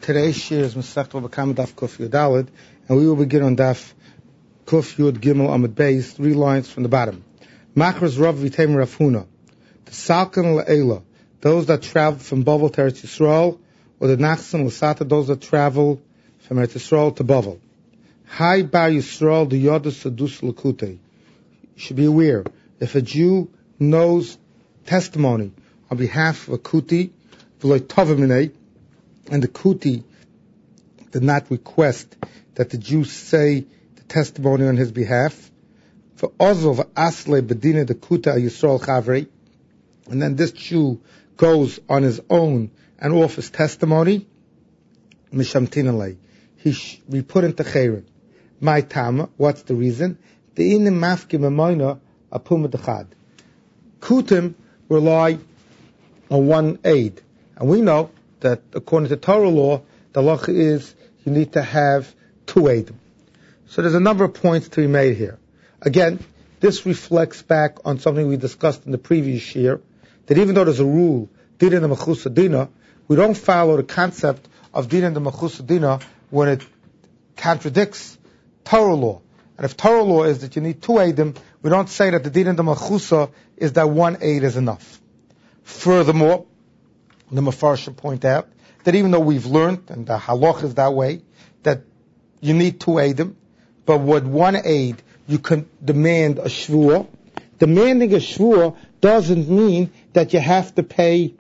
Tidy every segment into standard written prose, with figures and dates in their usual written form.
Today's shir is Masechet Bava Kama Daf Kuf Yud Daled, and we will begin on Daf Kuf Yud Gimel Amud Beis, 3 lines from the bottom. Machras Rav V'Teimer Rav Huna, the Salkan La'ela, those that travel from Bavel to Eretz Yisrael, or the Nachsan L'Sata, those that travel from Eretz Yisrael to Bavel. Hai Bar Yisrael the Yodas Sadus L'Kutei. You should be aware, if a Jew knows testimony on behalf of a Kuti, V'loi Tovah Minei, and the Kuti did not request that the Jew say the testimony on his behalf, for Ozov Asle Bedina the Kuta Yisrael Chavrei, and then this Jew goes on his own and offers testimony, Mishamtinalei, we put into Chayrin. My Tama, what's the reason? The Inim Mafkim Amoina Apum Dechad. Kutim rely on one aid, and we know that according to Torah law, the halacha is you need to have two eidim. So there's a number of points to be made here. Again, this reflects back on something we discussed in the previous year, that even though there's a rule, din in the mechus dina, we don't follow the concept of din in the mechus dina when it contradicts Torah law. And if Torah law is that you need two eidim, we don't say that the din in the mechusa is that one aid is enough. Furthermore, the Mefarshim point out that even though we've learned, and the halach is that way, that you need two eidim, but with one aid you can demand a shvuah. Demanding a shvuah doesn't mean that you have to pay.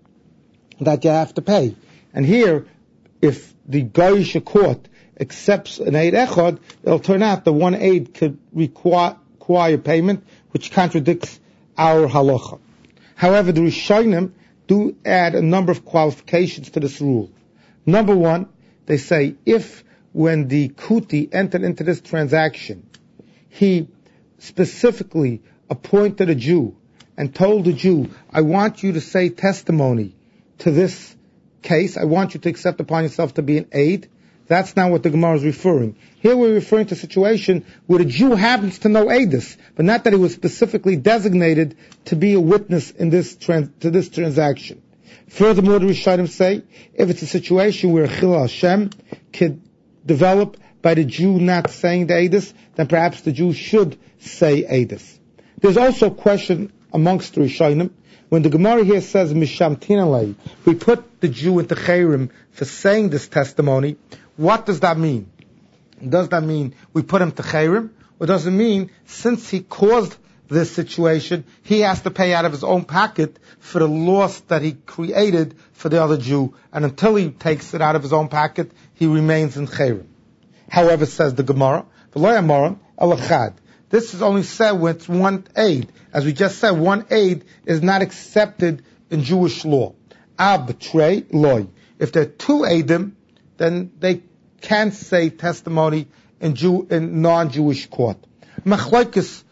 And here, if the Goyish court accepts an aid echad, it'll turn out that one aid could require payment, which contradicts our halacha. However, the Rishonim do add a number of qualifications to this rule. Number one, they say if when the Kuti entered into this transaction, he specifically appointed a Jew and told the Jew, I want you to say testimony to this case, I want you to accept upon yourself to be an aid, that's not what the Gemara is referring. Here we're referring to a situation where the Jew happens to know Eidus, but not that he was specifically designated to be a witness in this to this transaction. Furthermore, the Rishonim say, if it's a situation where Chilul Hashem could develop by the Jew not saying the Eidus, then perhaps the Jew should say Eidus. There's also a question amongst the Rishonim. When the Gemara here says Mishamtinalei, we put the Jew into Chayrim for saying this testimony. What does that mean? Does that mean we put him to Chayrim? Or does it mean since he caused this situation, he has to pay out of his own pocket for the loss that he created for the other Jew, and until he takes it out of his own pocket, he remains in Chayrim? However, says the Gemara, V'lo yamaron el echad. This is only said with one aid. As we just said, one aid is not accepted in Jewish law. Betray loy. If there are two aidim, then they can't say testimony in non-Jewish court. Machlokes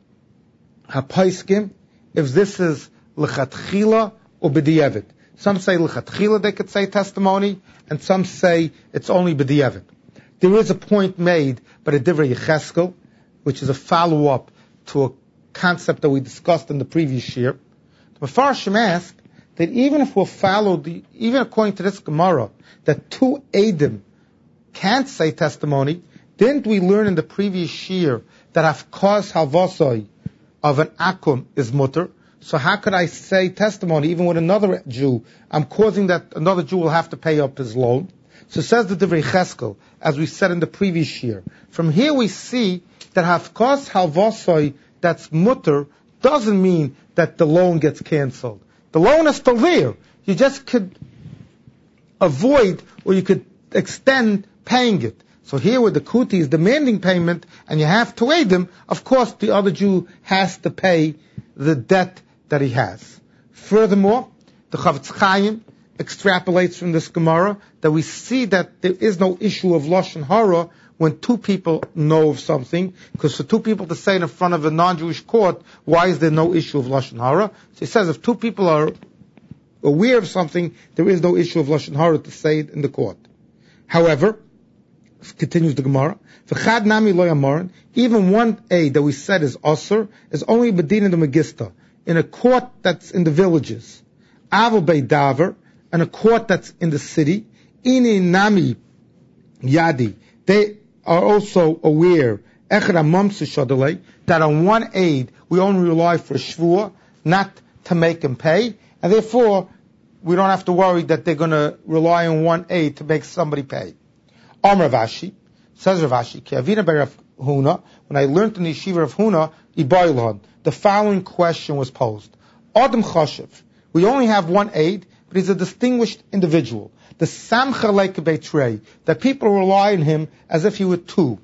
hapaiskim, if this is lechatchila or b'diavad. Some say lechatchila they could say testimony, and some say it's only b'diavad. There is a point made by the Divrei Yecheskel, which is a follow-up to a concept that we discussed in the previous year. The Mefarshim ask that even if we'll follow even according to this Gemara, that two Eidim can't say testimony, didn't we learn in the previous year that Hafkos Halvosoi of an Akum is mutter? So how could I say testimony even with another Jew? I'm causing that another Jew will have to pay up his loan. So says the Divrei Cheskel, as we said in the previous year. From here we see that Hafkos Halvosoi that's mutter doesn't mean that the loan gets cancelled. The loan is still there. You just could avoid or you could extend paying it. So here where the Kuti is demanding payment and you have to aid him, of course the other Jew has to pay the debt that he has. Furthermore, the Chavetz Chaim extrapolates from this Gemara that we see that there is no issue of Lashon Hara when two people know of something, because for two people to say it in front of a non-Jewish court, why is there no issue of Lashon Hara? So he says if two people are aware of something, there is no issue of Lashon Hara to say it in the court. However, continues the Gemara, V'chad nami lo yamaron, even one aid that we said is Osir, is only Bedin in the Megista, in a court that's in the villages. Aval Beit Davar, and a court that's in the city, Ini nami yadi. They are also aware that on one aid we only rely for shvua, not to make him pay, and therefore we don't have to worry that they're going to rely on one aid to make somebody pay. Amar Ravashi, says Ravashi, Ki Avina ber Rav Huna, when I learned in the yeshiva of Huna, Ibailon, the following question was posed. Adam Choshev, we only have one aid, but he's a distinguished individual. The Samcha Leike Beitrei, that people rely on him as if he were two.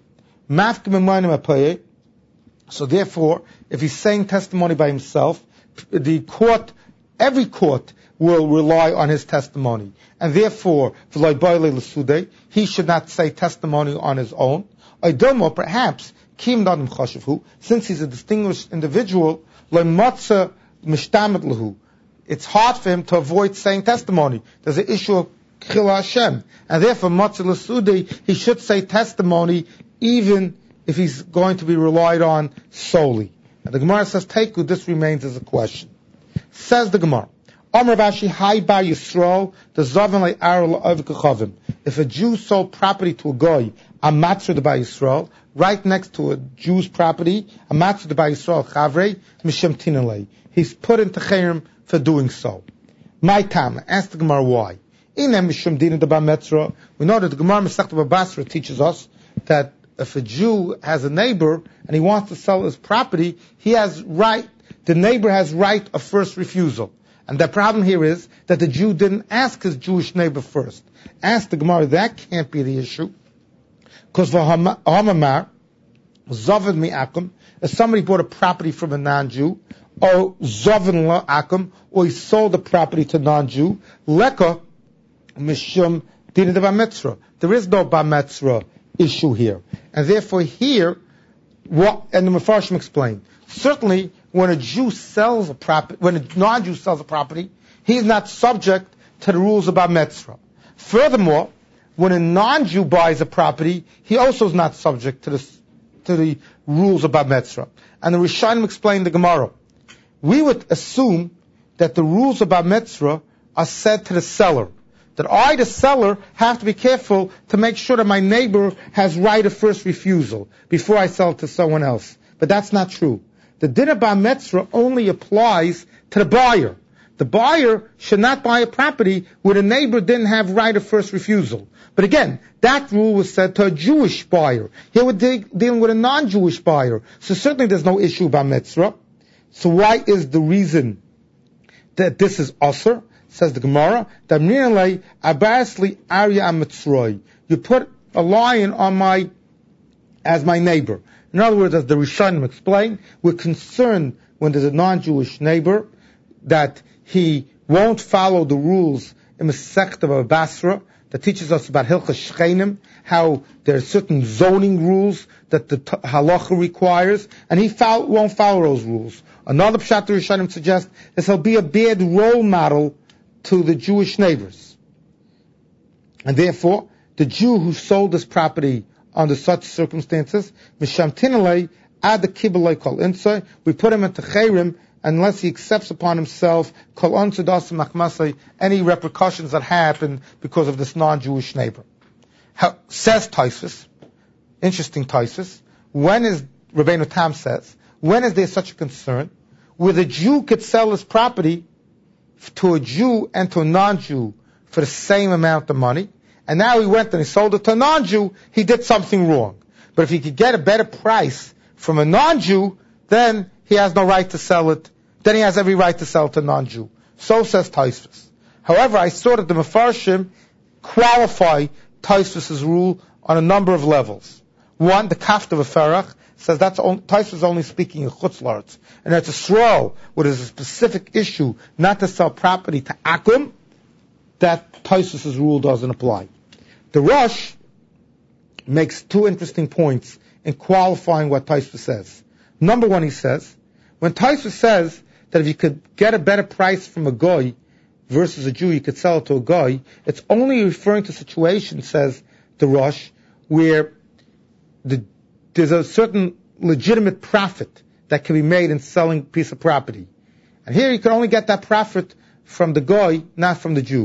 So therefore, if he's saying testimony by himself, every court will rely on his testimony. And therefore, he should not say testimony on his own. Perhaps, since he's a distinguished individual, it's hard for him to avoid saying testimony. There's an issue of Chila Hashem. And therefore, he should say testimony even if he's going to be relied on solely. And the Gemara says, Teiku, this remains as a question. Says the Gemara, Amar Vashi, Hai Bar Yisrael, the Zavan Le'ar La'avik. If a Jew sold property to a Goy, a Matzah de Bar Yisrael, right next to a Jew's property, a Matzah de Bar Yisrael Chavrei, Mishem Tinalei. He's put into Chayrim for doing so. My time, ask the Gemara why. We know that the Gemara Masechta Babasra teaches us that if a Jew has a neighbor and he wants to sell his property, the neighbor has right of first refusal. And the problem here is that the Jew didn't ask his Jewish neighbor first. Ask the Gemara, that can't be the issue. Because if somebody bought a property from a non-Jew, or Zovan la'akum, or he sold the property to non-Jew, leka mishum din de bar-mitzvah. There is no bar-mitzvah issue here. And therefore here, and the Mefarshim explained, certainly when a Jew sells a property, when a non-Jew sells a property, he's not subject to the rules of bar-mitzvah. Furthermore, when a non-Jew buys a property, he also is not subject to the rules of bar-mitzvah. And the Rishonim explained the Gemara. We would assume that the rules of bar-mitzvah are said to the seller. That I, the seller, have to be careful to make sure that my neighbor has right of first refusal before I sell it to someone else. But that's not true. The din of bar-mitzvah only applies to the buyer. The buyer should not buy a property where the neighbor didn't have right of first refusal. But again, that rule was said to a Jewish buyer. Here we're dealing with a non-Jewish buyer. So certainly there's no issue about mitzvah. So why is the reason that this is usher? Says the Gemara, you put a lion as my neighbor. In other words, as the Rishonim explain, we're concerned when there's a non-Jewish neighbor that he won't follow the rules in Masechta Basra that teaches us about Hilchas Shchenim, how there are certain zoning rules that the halacha requires, and he won't follow those rules. Another pshat the Rishonim suggests is he'll be a bad role model to the Jewish neighbors. And therefore, the Jew who sold this property under such circumstances, Misham Tinalei, ad the Kibbalei Kol Insai, we put him into Chayrim, unless he accepts upon himself Kol Onsa Das Machmasai, any repercussions that happen because of this non-Jewish neighbor. Says Tosfos, interesting Tosfos, Rabbeinu Tam says, when is there such a concern where the Jew could sell his property to a Jew and to a non-Jew for the same amount of money, and now he went and he sold it to a non-Jew, he did something wrong. But if he could get a better price from a non-Jew, then he has no right to sell it. Then he has every right to sell it to a non-Jew. So says Tosfos. However, I saw that the Mefarshim qualify Tosfos' rule on a number of levels. One, the Kafta V'Ferach says Tosfos is only speaking in Chutz La'aretz, and it's a Sroel, where there's a specific issue not to sell property to Akum, that Tosfos' rule doesn't apply. The Rosh makes two interesting points in qualifying what Tosfos says. Number one, he says, when Tosfos says that if you could get a better price from a Goy versus a Jew, you could sell it to a Goy, it's only referring to situations, says the Rosh, where there's a certain legitimate profit that can be made in selling a piece of property. And here you can only get that profit from the Goy, not from the Jew.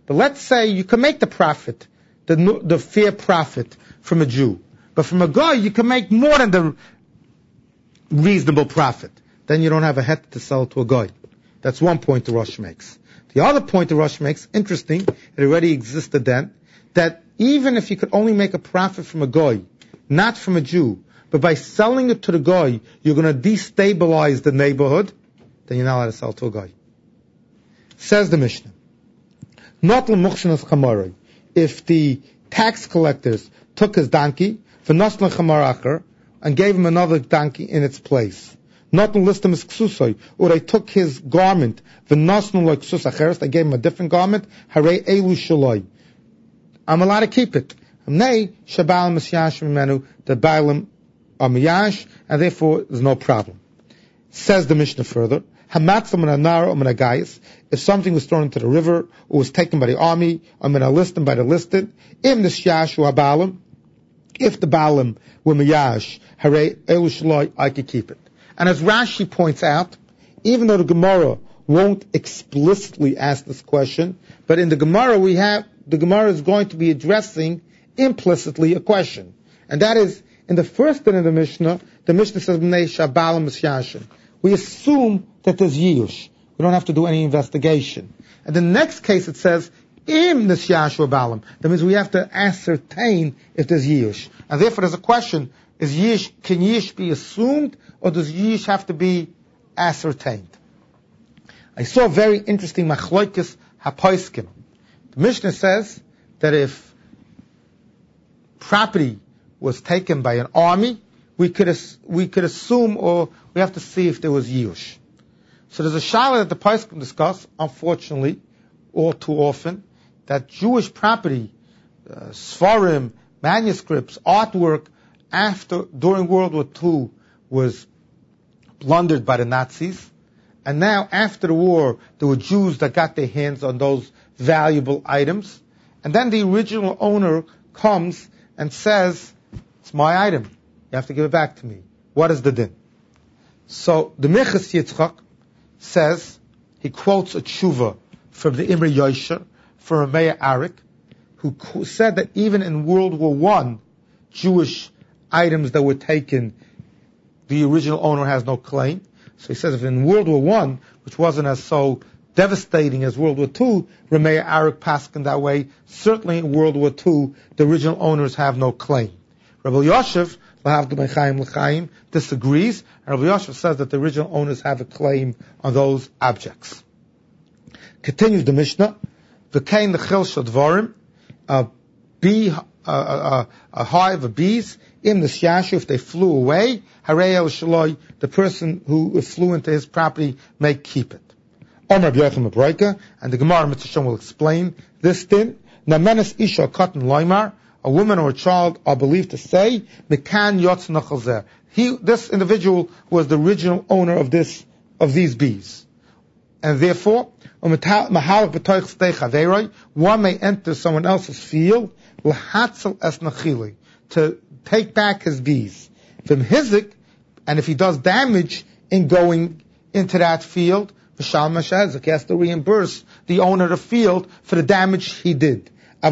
But let's say you can make the profit, the fair profit from a Jew. But from a guy, you can make more than the reasonable profit. Then you don't have a het to sell to a guy. That's one point the Rosh makes. The other point the Rosh makes, interesting, it already existed then, that even if you could only make a profit from a guy, not from a Jew, but by selling it to the guy, you're going to destabilize the neighborhood, then you're not allowed to sell to a guy. Says the Mishnah, not l'muchshanas chamaroi. If the tax collectors took his donkey, v'noslan chamaracher, and gave him another donkey in its place, not l'listam is ksusoi, or they took his garment, v'noslan like ksus acheres, they gave him a different garment, harei elu shaloi. I'm allowed to keep it. Nay, shabal misyash mimenu, the baalim are miyash, and therefore there's no problem. Says the Mishnah further, hamatzam and anar or menagayis, if something was thrown into the river, or was taken by the army, or menalistim by the listed, im nisyash or baalim, if the baalim were miyash, harei elu shaloi, I could keep it. And as Rashi points out, even though the Gemara won't explicitly ask this question, but in the Gemara the Gemara is going to be addressing implicitly a question. And that is, in the first din of the Mishnah says, B'nei Shabal Misyashin. We assume that there's Yiyush. We don't have to do any investigation. And the next case it says, Im Nisyashu Balam. That means we have to ascertain if there's Yiyush. And therefore there's a question, can Yiyush be assumed, or does Yiyush have to be ascertained? I saw a very interesting Machloikis HaPoiskim. The Mishnah says that if property was taken by an army, we could assume, or we have to see if there was Yiyush. So there's a shala that the Poskim discuss, unfortunately, all too often, that Jewish property, Sfarim, manuscripts, artwork, during World War II was plundered by the Nazis, and now after the war, there were Jews that got their hands on those valuable items, and then the original owner comes and says, it's my item, you have to give it back to me. What is the din? So the Minchas Yitzchak says, he quotes a tshuva from the Imre Yosher, from Rameya Arik, who said that even in World War I, Jewish items that were taken, the original owner has no claim. So he says if in World War I, which wasn't as so devastating as World War II, Rameya Arik paskin that way, certainly in World War II, the original owners have no claim. Rabbi Yoshev, L'chaim, disagrees, and Rabbi Yoshev says that the original owners have a claim on those objects. Continues the Mishnah, V'kein l'chil shadvarim, a hive of bees, im nisyashu, if they flew away, harei el shaloi, the person who flew into his property may keep it. Omer B'yochem Abraika, and the Gemara Mitzvah will explain this din. Namenes isha katan loymar, a woman or a child are believed to say, Mekan yotz nachal. This individual was the original owner of these bees. And therefore, one may enter someone else's field, to take back his bees. From hizik, and if he does damage in going into that field, he has to reimburse the owner of the field for the damage he did.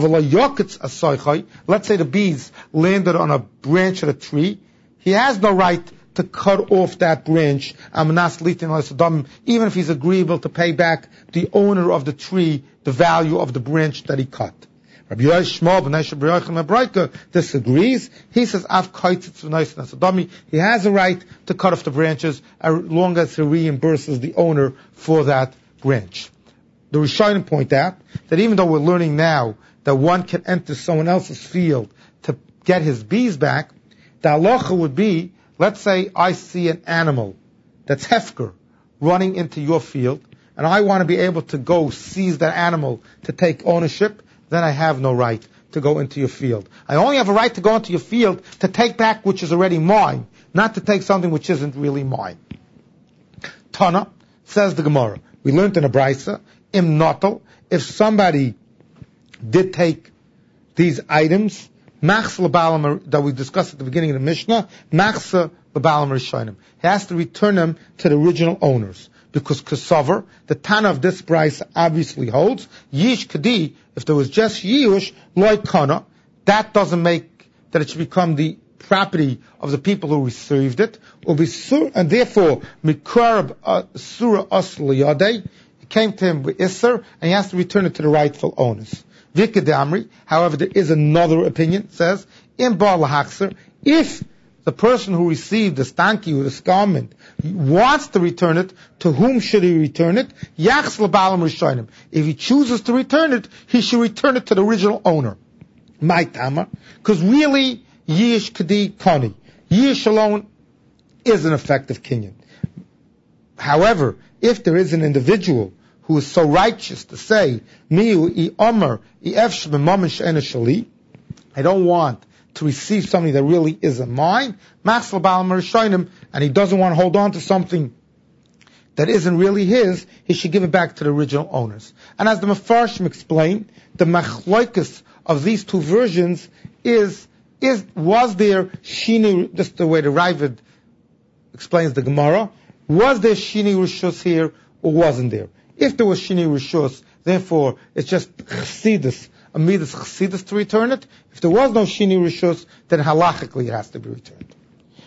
Let's say the bees landed on a branch of a tree. He has no right to cut off that branch, even if he's agreeable to pay back the owner of the tree the value of the branch that he cut. Rabbi Yishmael disagrees. He says, he has a right to cut off the branches as long as he reimburses the owner for that branch. The Rishonim point out that even though we're learning now that one can enter someone else's field to get his bees back, the halacha would be, let's say I see an animal that's hefker running into your field, and I want to be able to go seize that animal to take ownership, then I have no right to go into your field. I only have a right to go into your field to take back which is already mine, not to take something which isn't really mine. Tana, says the Gemara, we learned in a Brisa, im notel, if somebody did take these items, machs l'balam, that we discussed at the beginning of the Mishnah, machs l'balam rishonim. He has to return them to the original owners. because Kesover, the Tana of this price obviously holds, Yish Kadi, if there was just Yush, Loy Kana, that doesn't make that it should become the property of the people who received it, and therefore, Mikarab Surah Asli Yadeh, it came to him with Isser, and he has to return it to the rightful owners. Vikadamri, however, there is another opinion, says, in Baal Haxer, if the person who received the stanki or the garment wants to return it, to whom should he return it? Yachs l'balam rishonim. If he chooses to return it, he should return it to the original owner. My tama, because really, Yish Kadi Kani. Yish alone is an effective kinyan. However, if there is an individual who is so righteous to say, Miu I Omer I Efsh b'mamen she'ena shali, I don't want to receive something that really isn't mine, Machs l'balam rishonim, and he doesn't want to hold on to something that isn't really his, he should give it back to the original owners. And as the Mefarshim explained, the machloikus of these two versions was there shini, just the way the Ravid explains the Gemara, was there shini rishus here or wasn't there? If there was shini rishus, therefore it's just chassidus, a midas chassidus to return it. If there was no shini rishus, then halachically it has to be returned.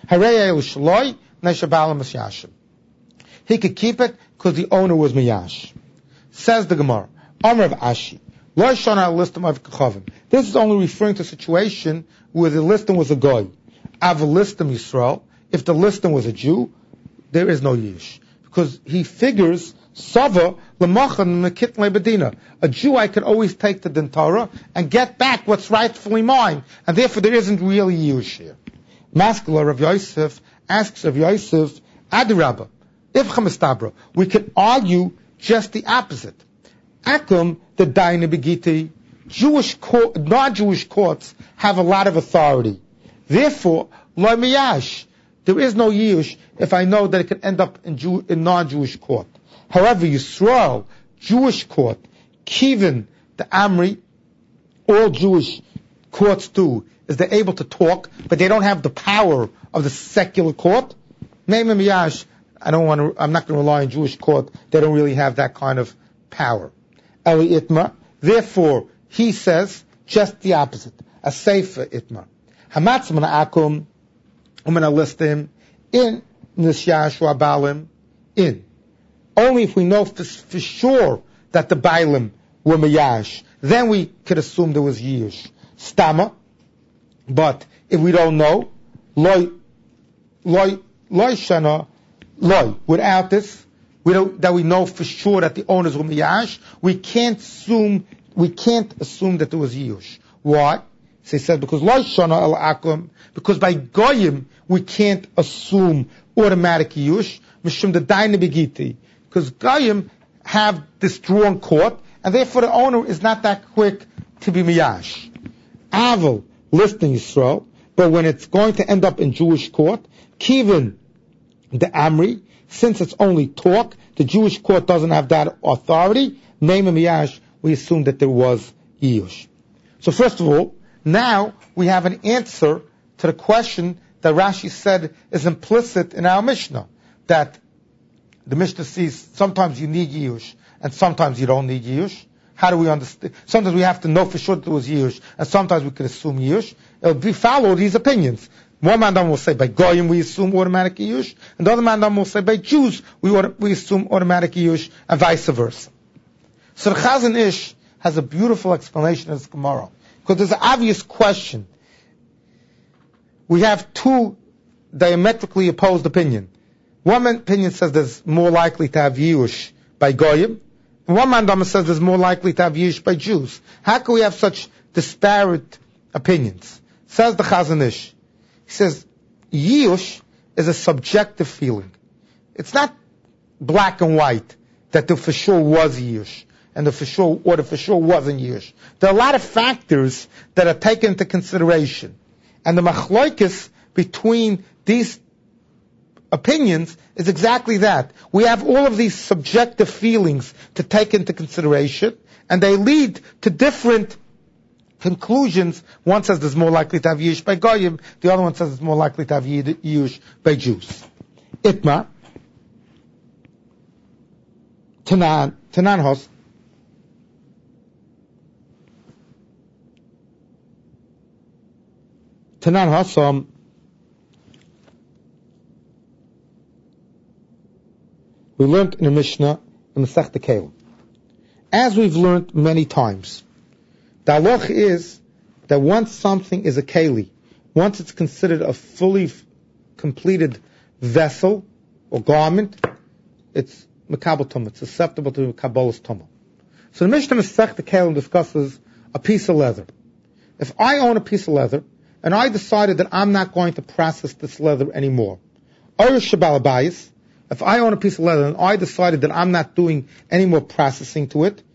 He could keep it because the owner was miyash. Says the Gemara, Amr of Ashi, this is only referring to a situation where the listing was a goy. Av listim Yisrael, if the listing was a Jew, there is no yish. Because he figures, Sava, Lamachan, Mekit Lebedina. A Jew I can always take to Din Torah and get back what's rightfully mine. And therefore there isn't really yish here. Maskula Rav Yosef asks Rav Yosef, Adirabba, Ifcha Mistabra, we can argue just the opposite. Akum, the Daina Begiti, non-Jewish courts have a lot of authority. Therefore, Lo Miyash, there is no Yush if I know that it can end up in non-Jewish court. However, Yisrael, Jewish court, Kivin, the Amri, all Jewish courts do, is they're able to talk, but they don't have the power of the secular court. Name Miyash, I'm not going to rely on Jewish court, they don't really have that kind of power. Eli Itma, therefore, he says just the opposite. A Seifa Itma. Hamatz Mana Akum, Umana Listim, in Nisyash Balim, in. Only if we know for sure that the Bailim were Miyash, then we could assume there was Yish. Stama, but if we don't know, Loy Shana, Loy, without this, that we know for sure that the owners were miyash, we can't assume that there was yush. Why? So he said because lo shana el akum, because by goyim we can't assume automatic yush, mishum the daina begiti, because goyim have this strong court, and therefore the owner is not that quick to be miyash. Aval listing Yisrael, but when it's going to end up in Jewish court, kivin the Amri, since it's only talk, the Jewish court doesn't have that authority. Name miyash, we assume that there was Yush. So first of all, now we have an answer to the question that Rashi said is implicit in our Mishnah, that the Mishnah sees sometimes you need Yush and sometimes you don't need Yush. How do we understand? Sometimes we have to know for sure that there was Yush, and sometimes we could assume Yush. It'll follow these opinions. One mandam will say by Goyim we assume automatic Yush, and the other mandam will say by Jews we assume automatic Yush, and vice versa. So the Chazon Ish has a beautiful explanation of this Gemara, because there's an obvious question. We have two diametrically opposed opinions. One opinion says there's more likely to have Yush by Goyim, and one mandam says there's more likely to have Yush by Jews. How can we have such disparate opinions? Says the Chazon Ish. He says, Yush is a subjective feeling. It's not black and white that there for sure was Yush and there for sure wasn't Yush. There are a lot of factors that are taken into consideration. And the machloikis between these opinions is exactly that. We have all of these subjective feelings to take into consideration, and they lead to different conclusions. One says there's more likely to have Yush by Goyim, the other one says it's more likely to have Yush by Jews. Itma, Tanan Hos. Tanan Hos, we learned in the Mishnah, in the Masechta Kelim. As we've learned many times, the halach is that once something is a keli, once it's considered a fully completed vessel or garment, it's mekabel tumah. It's susceptible to kabbalas tumah. So the Mishnah Masechta Kelim discusses a piece of leather. If I own a piece of leather and I decided that I'm not going to process this leather anymore, if I own a piece of leather and I decided that I'm not doing any more processing to it,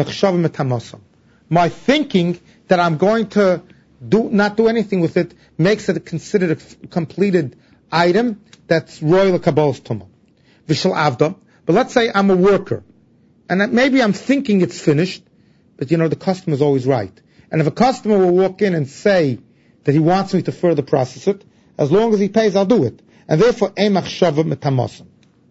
my thinking that I'm going to not do anything with it makes it considered a completed item that's royal kabbalas tumah. Vishal avda. But let's say I'm a worker, and that maybe I'm thinking it's finished, but the customer's always right. And if a customer will walk in and say that he wants me to further process it, as long as he pays, I'll do it. And therefore, ein machshava metamosan.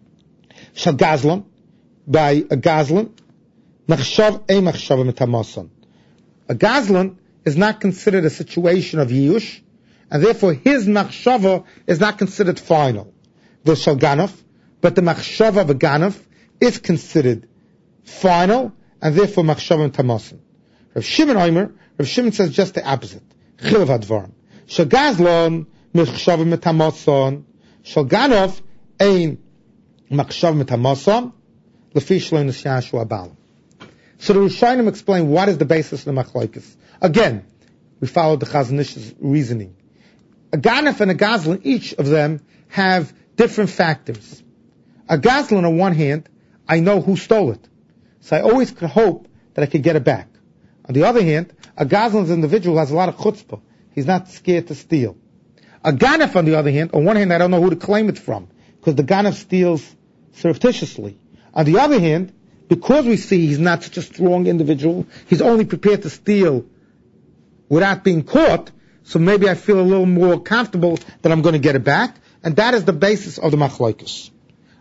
Shal gazlan, by a gazlan, machshav ein machshava metamosan. A gazlan is not considered a situation of yiyush, and therefore his machshava is not considered final. The shal ganaf, but the machshava of a ganaf is considered final, and therefore machshava metamosan. Rav Shimon says just the opposite. Chilav hadvarim. Shal gazlan machshava metamosan. Shal ganaf ein machshava metamosan. Lefi shlo nishashu abalim. So the Rishonim explain what is the basis of the machlokes. Again, we follow the Chazon Ish's reasoning. A ganef and a gazlan, each of them have different factors. A gazlan, on one hand, I know who stole it, so I always could hope that I could get it back. On the other hand, a gazlan's individual has a lot of chutzpah. He's not scared to steal. A ganef, on the other hand, on one hand, I don't know who to claim it from, because the ganef steals surreptitiously. On the other hand, because we see he's not such a strong individual, he's only prepared to steal without being caught, so maybe I feel a little more comfortable that I'm going to get it back, and that is the basis of the machlokes.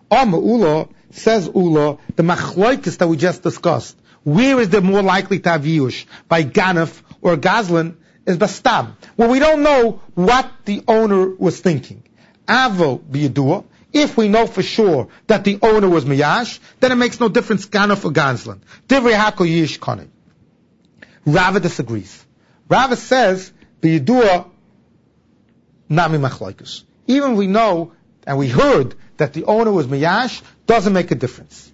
Ula says Ula, the machlokes that we just discussed, where is there more likely to have yiyush, by ganef or gazlan, is bastam. Well, we don't know what the owner was thinking. Avo biyadua, if we know for sure that the owner was miyash, then it makes no difference ganef or gazlan. Divrei hakol yish kane. Rava disagrees. Rava says, biyadua nami machlokes. Even we know and we heard that the owner was miyash, doesn't make a difference.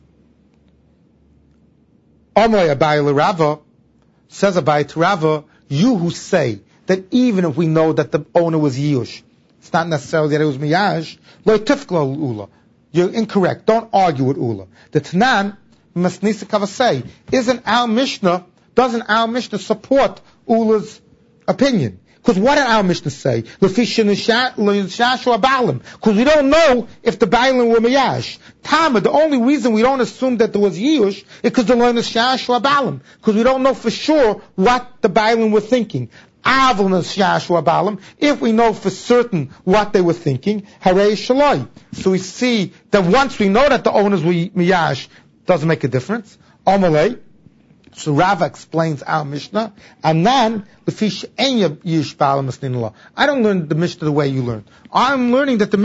Amrei Abai l'Rava, says Abai to Rava, you who say that even if we know that the owner was yiyush, it's not necessarily that it was miyash, lo tifklo ula. You're incorrect. Don't argue with Ula. The Tanan must say, doesn't our Mishnah support Ula's opinion? Because what did our Mishnah say? Because we don't know if the Bailim were Miyash. Tama, the only reason we don't assume that there was Yiyush is because the Learn is Shashua Balim. Because we don't know for sure what the Bailim were thinking. If we know for certain what they were thinking, Harei Shaloi. So we see that once we know that the owners were Miyash, doesn't make a difference. Amalei. So Rava explains our Mishnah. Anan lefish enya yish ba'alam asninullah. I don't learn the Mishnah the way you learn. I'm learning that the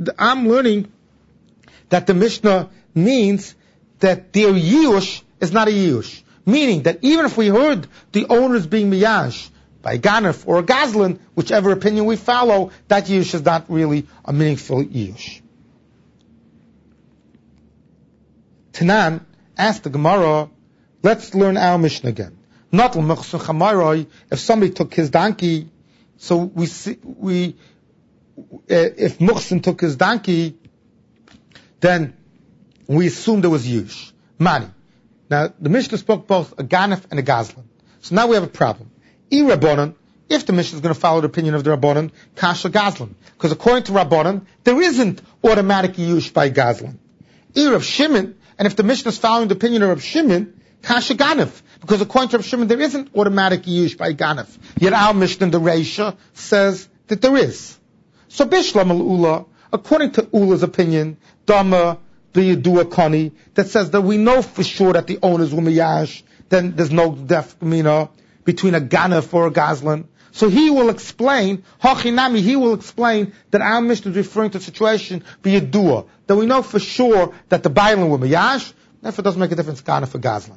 Mishnah means that their yiyush is not a yiyush. Meaning that even if we heard the owners being miyash by ganef or a gazlan, whichever opinion we follow, that yiyush is not really a meaningful yiyush. Tanan asked the Gemara, let's learn our Mishnah again. Not if somebody took his donkey, so we if Muhsin took his donkey, then we assume there was yush, money. Now the Mishnah spoke both a ganef and a gazlan. So now we have a problem. Rabbanan, if the Mishnah is going to follow the opinion of the Rabbanan, kasha gazlan, because according to Rabbanan, there isn't automatic yush by gazlan. Rav Shimon, and if the Mishnah is following the opinion of Rav Shimon, kasha ganef, because according to Rav Shimon there isn't automatic yush by ganef. Yet our Mishnah, the Reisha, says that there is. So Bishlam al-Ula, according to Ula's opinion, Dama the Yedua Kani, that says that we know for sure that the owners were Miyash, then there's no defmina between a Ganef or a Gazlan. So he will explain, Hachinami, he will explain that our Mishnah is referring to a situation, be Yedua, that we know for sure that the Bailan were Miyash, therefore it doesn't make a difference, Ganef or Gazlan.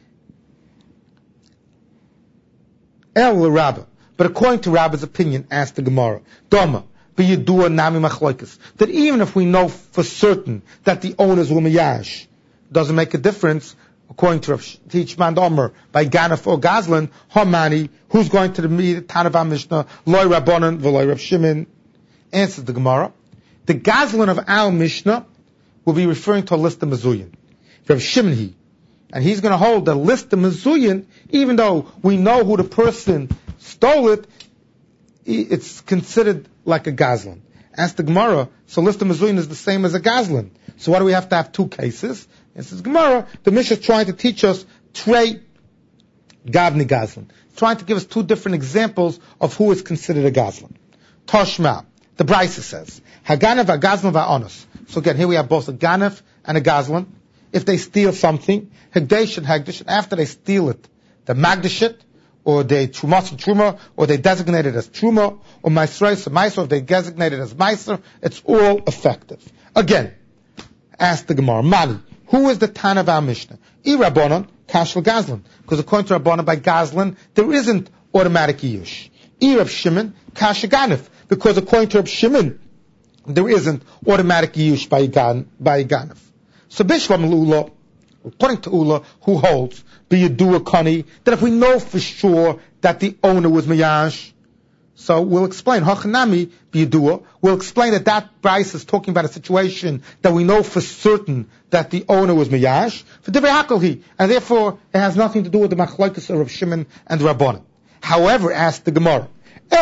El Rabbah. But according to Rabbah's opinion, asked the Gemara, Doma, b'yedua nami machloikis, that even if we know for certain that the owners were miyash, doesn't make a difference, according to Rav Tichman Omer, by Ganef or Gazlan, Hamani, who's going to the Tanav Mishnah, Loi Rabbanan, V'loi Rav Shimon, answers the Gemara. The Gazlan of our Mishnah will be referring to a list of Mezuyin. Rav Shimon and he's going to hold the list of Mezuyin, even though we know who the person stole it, it's considered like a Gazlan. Ask the Gemara, so list of Mezuyin is the same as a Gazlan. So why do we have to have two cases? And says Gemara, the Mishnah is trying to teach us Trey Gavni Gazlan. Trying to give us two different examples of who is considered a Gazlan. Toshma, the Brisa says, Haganav Hagazlan Va'onos. So again, here we have both a Ganav and a Gazlan. If they steal something, Hegdesh and Hegdesh, and after they steal it, they magdish it, or they Trumas and Truma, or they designate it as Truma, or Maisrais and Maiser, if they designate it as Maiser, it's all effective. Again, ask the Gemara, Mali, who is the Tan of our Mishnah? I Rabbanon, Kashal Gazlan. Because according to Rabbanon by Gazlan, there isn't automatic Yush. I Rav Shimon, Kasha Ganef. Because according to Rav Shimon, there isn't automatic Yush by Ganef. So Bishlam Lula, according to Ula, who holds, B'yedua Kani, that if we know for sure that the owner was Miyash, so we'll explain, Hachanami B'yedua, we'll explain that Bryce is talking about a situation that we know for certain that the owner was Miyash, for Divrei Hakalhi, and therefore it has nothing to do with the Machlokes of Rav Shimon and Rabbanan. However, asked the Gemara, that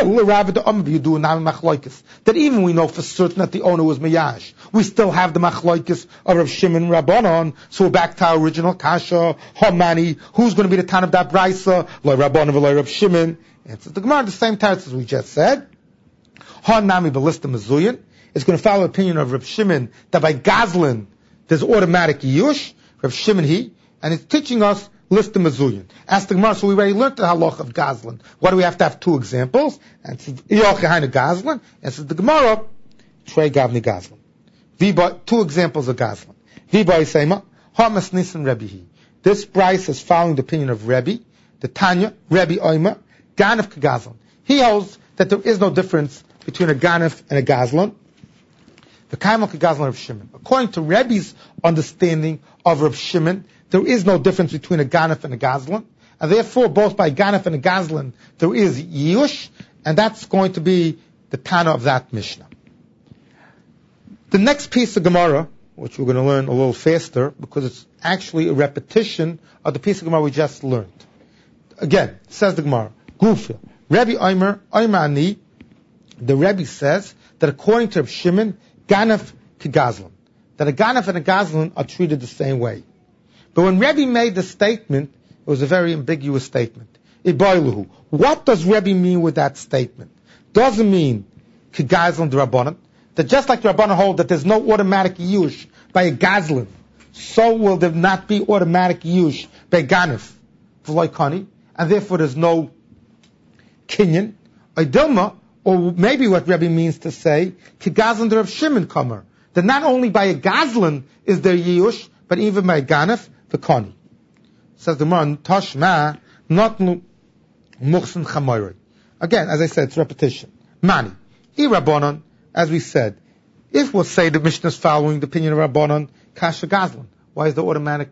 even we know for certain that the owner was Miyash, we still have the Machlokes of Rav Shimon Rabbanon, so we're back to our original Kasha, Hamani, who's going to be the Tan of that Brisa, Loi Rabbanon v'loi Rav Shimon. Answers the Gemara, the same teretz as we just said. Hanami b'lista Mezuyin is going to follow the opinion of Rav Shimon that by Gazlan there's automatic Yush, Rav Shimon and it's teaching us list of Mezuyin. Ask the Gemara, so we already learned the halach of Gazlan. Why do we have to have two examples? And it's Yochaina Gazlan, and says the Gemara, Trey Gavni Gazlan. Two examples of Gazlan. Viba Isema, Hamas Nisan Rebbe. This Bryce is following the opinion of Rebbe, the Tanya, Rebbe Oimer, Ganef Kagazlan. He holds that there is no difference between a Ganef and a Gazlan. The Kaimal Kagazlan of Shimon. According to Rebbe's understanding of Rav Shimon, there is no difference between a Ganef and a Gazlan, and therefore both by Ganef and a Gazlan there is Yush, and that's going to be the Tana of that Mishnah. The next piece of Gemara, which we're going to learn a little faster, because it's actually a repetition of the piece of Gemara we just learned. Again, says the Gemara, Gufil, Rebbe Omer Ani, the Rebbe says that according to Rav Shimon, Ganef Kagazlan, that a Ganef and a Gazlan are treated the same way. But when Rebbe made the statement, it was a very ambiguous statement. Iboiluhu. What does Rebbe mean with that statement? Doesn't mean Kagazlan the Rabbanan, that just like the Rabbanan hold that there's no automatic Yush by a Gazlan, so will there not be automatic Yush by Ganef, V'loi Kani, and therefore there's no Kinyan, Dilma, or maybe what Rebbe means to say, Kagazlan the Rav Shimon Kamer, that not only by a Gazlan is there Yush, but even by a Ganef, the Kani. Says the man, Tashma, not Muchsin Chamoyri. Again, as I said, it's repetition. Mani. I Rabbanon, as we said, if we'll say the Mishnah is following the opinion of Rabbanon, Kasha Gazlan. Why is the automatic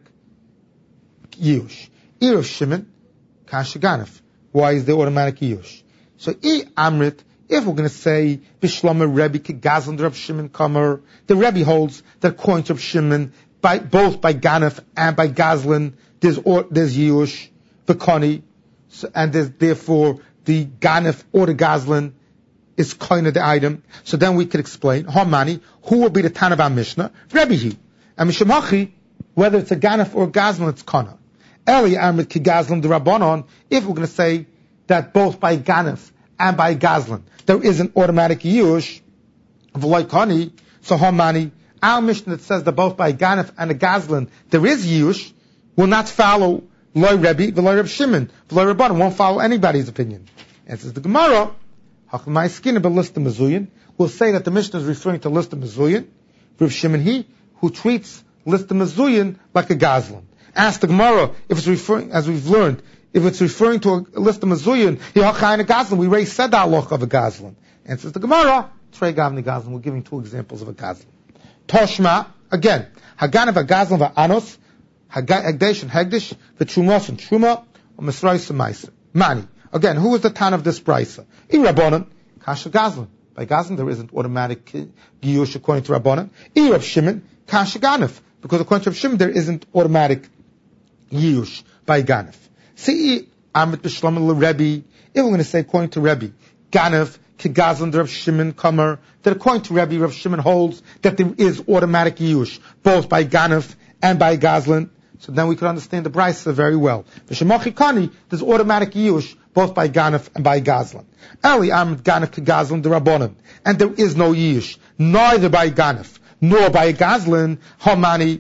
Yush? I Rav Shimon, Kasha Ganef. Why is the automatic Yush? So I Amrit, if we're going to say Bishlomer Rebbe Kagazlan Rav Shimon Kamer, the Rebbe holds that according to Rav Shimon, both by Ganef and by Gazlan, there's Yush, V'kani, and there's therefore the Ganef or the Gazlan is kind of the item. So then we could explain, Hamani, who will be the Tan of our Mishnah? Rebbe. And Mishamachi, whether it's a Ganef or a Gazlan, it's Kana. Eli Amrit Ki Gazlan the Rabbanon, if we're going to say that both by Ganef and by Gazlan, there is an automatic Yush, V'loi Kani, so Hamani, our Mishnah that says that both by a ganef and a gazlan there is Yush, will not follow Loi Rebbe, V'loi Reb Shimon, V'loi Rabbanan, won't follow anybody's opinion. And says the Gemara, Hachmai Skin about Lista Mezuyin, will say that the Mishnah is referring to Lista Mezuyin, Reb Shimon he, who treats Lista Mezuyin like a gazlan. Ask the Gemara if it's referring, as we've learned, if it's referring to a Lista Mezuyin, Yachai and a gazlan, we raise said halacha of a gazlan. And says the Gemara, Trey Gavni Gazlan, we're giving two examples of a gazlan. Toshma, again, Haganav a gazlan va'anos, Hagdesh and Hagdish, V'trumos and Truma, or Misrais and Meiser. Mani. Again, who is the tan of this brisa? In Rabbanan, Kasha Gazlan. By Gazlan, there isn't automatic Giyush according to Rabbanan. In Reb Shimon, Kasha Ganef. Because according to Reb Shimon, there isn't automatic Giyush by Ganef. See, Amit B'Shlam Rebbe, if we're going to say according to Rebbe, Ganef, Kigazlan, the Reb Shimon Kamer, that according to Rebbe, Reb Shimon holds that there is automatic Giyush, both by Ganef and by Gazlan. So then we can understand the brisa very well. V'shemachi kani, there's automatic Yush, both by Ganef and by Gazlan. Eli am Ganef to Gazlan the Rabbanan. And there is no Yush, neither by Ganef, nor by Gazlan, Hamani,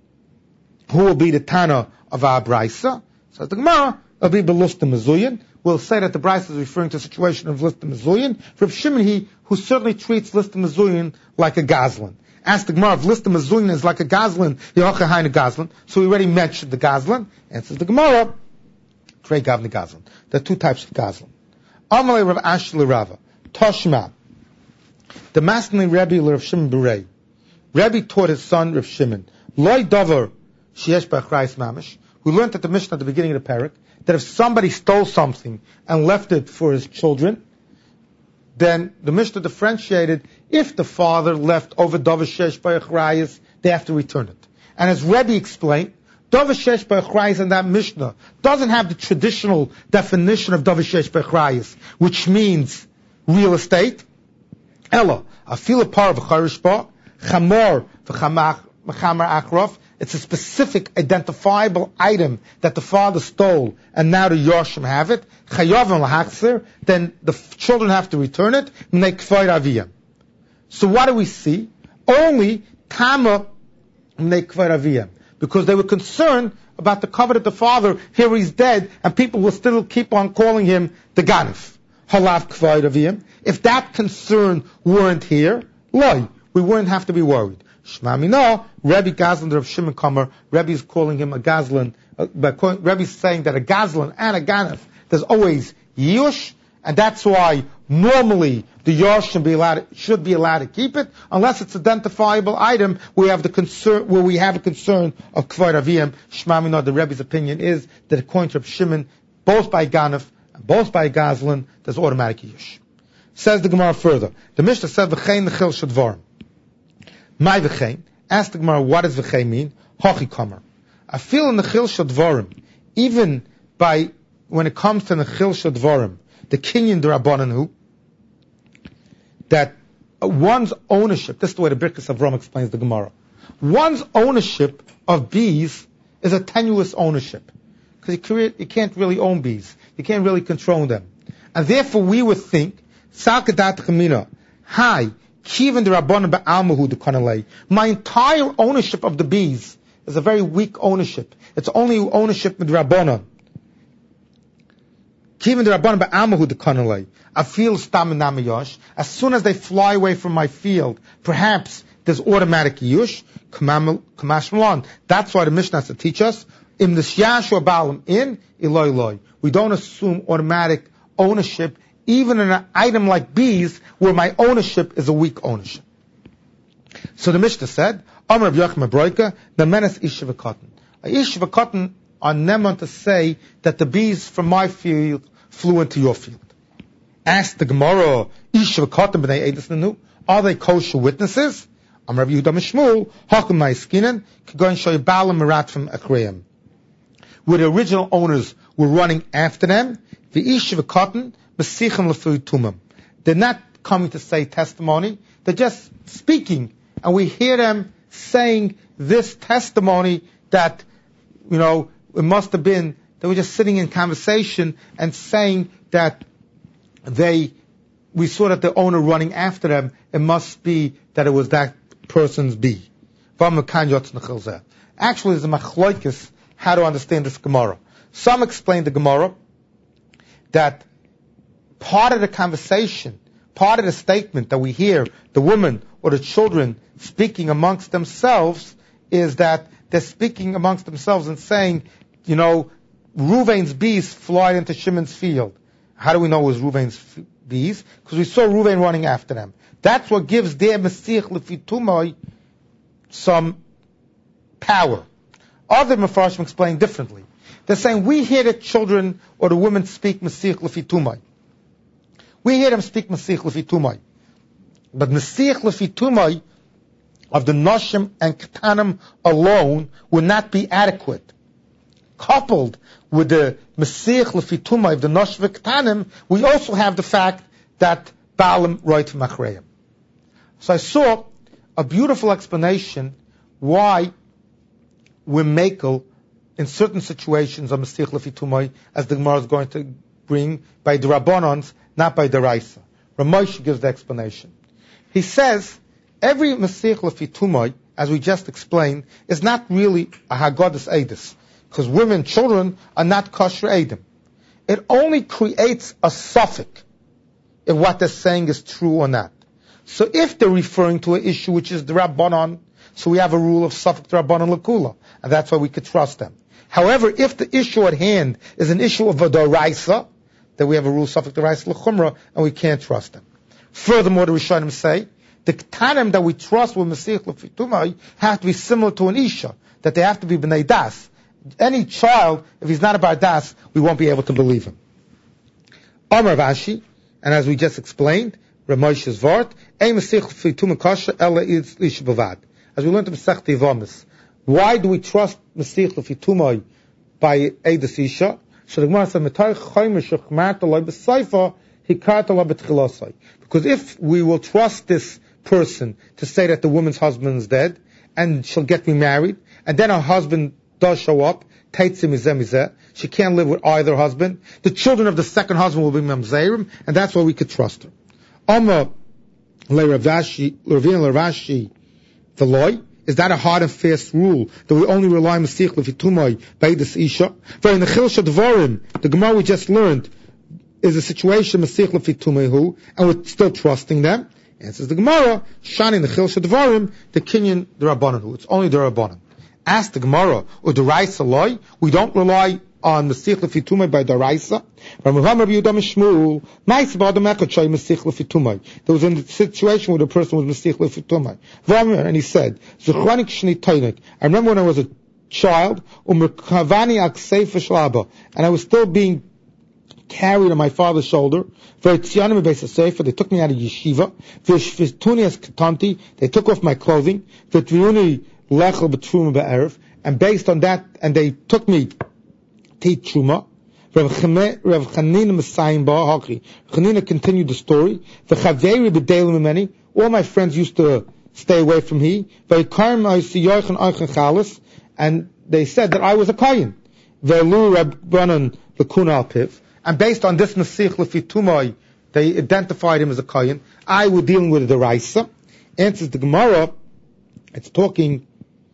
who will be the Tana of our brisa. So the Gemara, will be Belusta Mezuyin. We'll say that the brisa is referring to a situation of Lista Mezuyin. Reb Shimon he, who certainly treats Lista Mezuyin like a Gazlan. Ask the Gemara if Lista Mezuyin is like a gazlan, Yehocha Hainu Gazlan. So we already mentioned the gazlan. Answers the Gemara, Trey Gavni Gazlan. There are two types of gazlan. Amalei Rav Ashi Rava, Toshma. The masterly Rebbe Rav Shimon Berei. Rebbe taught his son Rav Shimon, Loi Dover Sheyesh B'Achrayis Mamish. We learned at the Mishnah at the beginning of the parak that if somebody stole something and left it for his children, then the Mishnah differentiated, if the father left over Dover Shesh B'Achrayis, they have to return it. And as Rebbe explained, Dover Shesh B'Achrayis in that Mishnah doesn't have the traditional definition of Dover Shesh B'Achrayis, which means real estate. Ella, afil par v'charish ba, chamor v'chamar achrof. It's a specific identifiable item that the father stole and now the Yoshim have it. Chayavim lahachzer, then the children have to return it. Mnei kfar aviyam. So what do we see? Only Tama mnei kfar aviyam. Because they were concerned about the covet of the father. Here he's dead and people will still keep on calling him the Ganef. Halav kfar aviyam. If that concern weren't here, loy, we wouldn't have to be worried. Shma Mina, Rebbe Gazlan, Rav Shimon Kamer, Rebbe is calling him a Gazlan, Rebbe is saying that a Gazlan and a Ganef, there's always Yush, and that's why normally the Yosh should be allowed to keep it, unless it's identifiable item where we have a concern of Kvar Aviyam. Shma Mina, the Rebbe's opinion is that according to Rav Shimon, both by Ganef and both by Gazlan, there's automatic Yush. Says the Gemara further, the Mishnah said, V'chein nechil shadvarim. My v'chein. Ask the Gemara, what does v'chein mean? Hochi kamer. I feel in the chil shadvarim, even by, when it comes to the chil shadvarim, the kinyan d'Rabbanan, that one's ownership, this is the way the Birkas Avram explains the Gemara, one's ownership of bees is a tenuous ownership. Because you can't really own bees. You can't really control them. And therefore we would think, Salkadat Chamina, hi, Kivan the Rabbanan ba'almahu the Kanalei. My entire ownership of the bees is a very weak ownership. It's only ownership with Rabbanan. Kivan the Rabbanan ba'almahu the Kanalei. I feel stam namayosh. As soon as they fly away from my field, perhaps there's automatic yush. Kamash Malan. That's why the Mishnah has to teach us. In the Yashua Baalam in Eloi Loi. We don't assume automatic ownership even in an item like bees, where my ownership is a weak ownership. So the Mishnah said, Amar Rav Yochanan Broika, the menace ish v'katan. Ish v'katan are neman to say that the bees from my field flew into your field. Ask the Gemara, ish v'katan b'nei edus nenu, are they kosher witnesses? Amar Rav Yehuda Mishmul, hakum ma'искinen, k'goyin shoy ba'alam merat from akreim. Where the original owners were running after them, v'ish v'katan, they're not coming to say testimony, they're just speaking, and we hear them saying this testimony that, it must have been, they were just sitting in conversation and saying that we saw that the owner running after them, it must be that it was that person's bee. Actually, there's a machloikis how to understand this Gemara. Some explain the Gemara that part of the conversation, part of the statement that we hear the woman or the children speaking amongst themselves is that they're speaking amongst themselves and saying, Ruvain's bees fly into Shimon's field. How do we know it was Ruvain's bees? Because we saw Ruvain running after them. That's what gives their Mesiach Lefitumai some power. Other Mefarshim explain differently. They're saying we hear the children or the women speak Mesiach Lefitumai. We hear them speak Mesiach Lefitumai. But Mesiach Lefitumai of the Noshim and Ketanim alone would not be adequate. Coupled with the Mesiach Lefitumai of the Noshim and Ketanim, we also have the fact that Baalim right from Achreim. So I saw a beautiful explanation why we're makel in certain situations of Mesiach Lefitumai, as the Gemara is going to bring by the Rabbanans, not by the Raisa. Ramosh gives the explanation. He says every Mesiach Lefitumai, as we just explained, is not really a Haggadus Eidus, because women, children are not kosher Eidim. It only creates a suffix if what they're saying is true or not. So if they're referring to an issue which is the Rabbanon, so we have a rule of suffix Rabbanon Lakula, and that's why we could trust them. However, if the issue at hand is an issue of a Doraisa, then we have a rule suffix Doraisa L'chumra, and we can't trust them. Furthermore, the Rishonim say, the Ketanim that we trust with Mesiach Lefitumai have to be similar to an Isha, that they have to be B'nai Das. Any child, if he's not a Bar Das, we won't be able to believe him. Amar Vashi, and as we just explained, Ramoshe's Vart, Ein Mesiach Lefitumai Kasha Ela Is Isha Bavad. As we learned in Masech Tevamis, why do we trust Mesiach Lefitumai by Eidas Isha? So the Gemara said, because if we will trust this person to say that the woman's husband is dead, and she'll get remarried, and then her husband does show up, she can't live with either husband, the children of the second husband will be Mamzerim, and that's why we could trust her. Is that a hard and fast rule that we only rely on Mesiach Lefitumai by this Isha? For in the Chilsha Dvarim, the Gemara we just learned is a situation Mesiach Lefitumai who, and we're still trusting them. Answers the Gemara, Shani in the Chilsha Dvarim, the Kinyan the Rabbanan who. It's only the Rabbanan. Ask the Gemara or the Raisa loy. We don't rely on Mesiach Lefitumai by the Raisa. There was a situation where the person was Mesiach Lefitumai. And he said, I remember when I was a child, and I was still being carried on my father's shoulder. They took me out of yeshiva. They took off my clothing. And based on that, and they took me Tate Truma. Rav Chanina continued the story. All my friends used to stay away from me. And they said that I was a Kayin. And based on this Mesiach Lefitumai, they identified him as a Kayin. I was dealing with the Raisa. Answers the Gemara, it's talking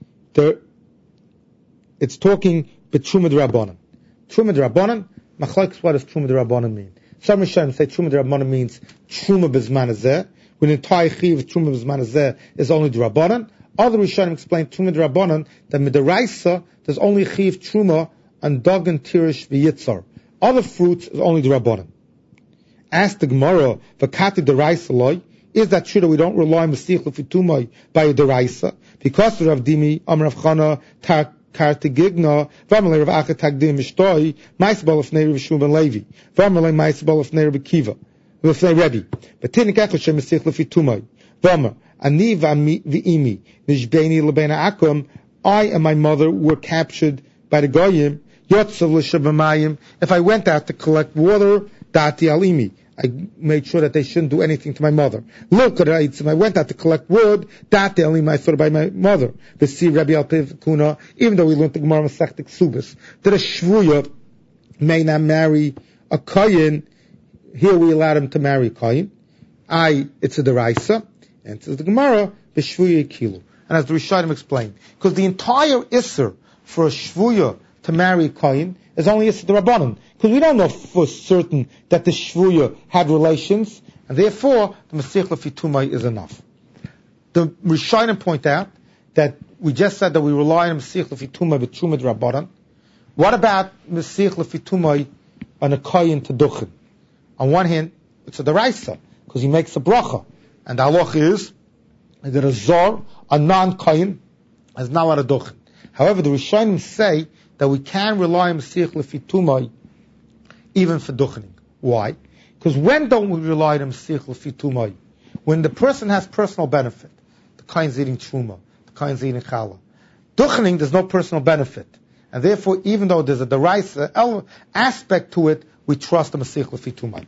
B'Truma D'Rabbanan. Truma D'Rabbanan, Machlokes, what does Truma D'Rabbanan mean? Some Rishonim say Truma D'Rabbanan means Truma B'Zman Hazeh, when the entire Chiv of Truma B'Zman Hazeh is only D'Rabbanan. Other Rishonim explain Truma D'Rabbanan, that with the Raisa, there's only Chiv Truma and Dogan, Tirish, V'Yitzar. Other fruits is only D'Rabbanan. Ask the Gemara, V'Kati D'Raisa Loi, is that true that we don't rely on Mesiach Lefitumai by the Raisa? Because of Rav Dimi, Rav Chana, Kartigigna, Vamalei Rav Acha Tagdim Mishtoi, Maisbal of Neri Vishum ben Levi, Vamalei Maisbal of Neri Bekiva, V'fnei Rebbe. But Tinik Echoshem Mesiach Lefitumai, Vamar, Ani V'imi, Nishbeini Lebena Akum, I and my mother were captured by the Goyim, Yotzav L'Shabamayim. If I went out to collect water, Dati Alimi, I made sure that they shouldn't do anything to my mother. Look at it. I went out to collect wood. Dati Alimi, I thought by my mother. V'si Rabbi Alpiv Kuna, even though we learned the Gemara Masechta Ksubis, that a Shvuya may not marry a Kayin. Here we allowed him to marry a Kayin. It's a Deraisa. And says the Gemara, V'shvuya Kilu. and as the Rishonim explained. Because the entire Isser for a Shvuya to marry a Kohen is only Isser D'Rabbanan. Because we don't know for certain that the Shvuya had relations, and therefore the Masech Lefi Tumah is enough. The Rishonim point out that we just said that we rely on Masech Lefi Tumah with Truma D'Rabbanan. What about Masech Lefi Tumah on a Kohen to Duchen? On one hand, it's a deraisa, because he makes a bracha. And the halach is that a zor, a non-kohen, is not allowed to duchen. However, the Rishonim say that we can rely on Masech Lefi Tumah even for duchening. Why? Because when don't we rely on Masech Lefi Tumah? When the person has personal benefit. The kohen's eating truma, the kohen's eating challah. Duchening, there's no personal benefit. And therefore, even though there's a deraisa aspect to it, we trust the Masech Lefi Tumah.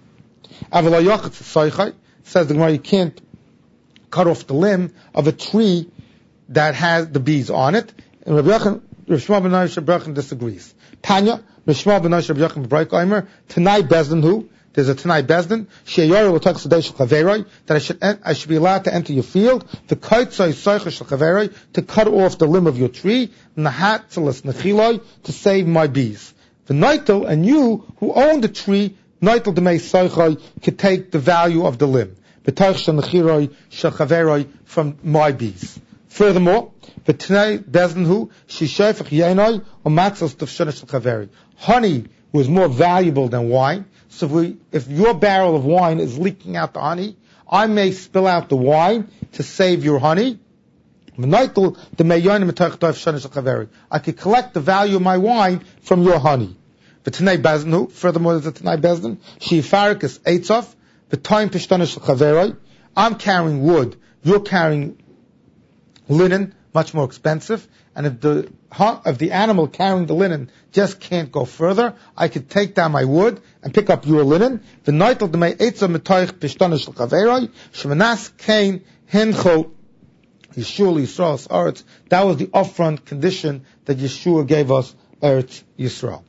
Says the Gemara, you can't cut off the limb of a tree that has the bees on it. And Rav Shmuel ben Yoshua disagrees. Tanya, Rav Shmuel ben Yoshua Eimer, Tanai Bezdin who? There's a Tanai Bezdin. She'yori will talk Sadei Chaveroi, that I should be allowed to enter your field. The Kaitzai Soicha Chaveroi, to cut off the limb of your tree. Nahat Tzelas Nechiloi, to save my bees. The Naitel, and you who own the tree, Naitel Demei Soichai, could take the value of the limb. From my bees. Furthermore, honey was more valuable than wine. So if your barrel of wine is leaking out the honey, I may spill out the wine to save your honey. I could collect the value of my wine from your honey. Furthermore, there's a Tanai Bezdin. She'ifarik is Eitzov. The time I'm carrying wood, you're carrying linen, much more expensive. And if the animal carrying the linen just can't go further, I could take down my wood and pick up your linen. The night of the May Eitzah Metoich Pishtanish L'Chaveroi, Shemanas Kain Hincho Yeshua Yisrael's Eretz. That was the upfront condition that Yeshua gave us, Eretz Yisrael.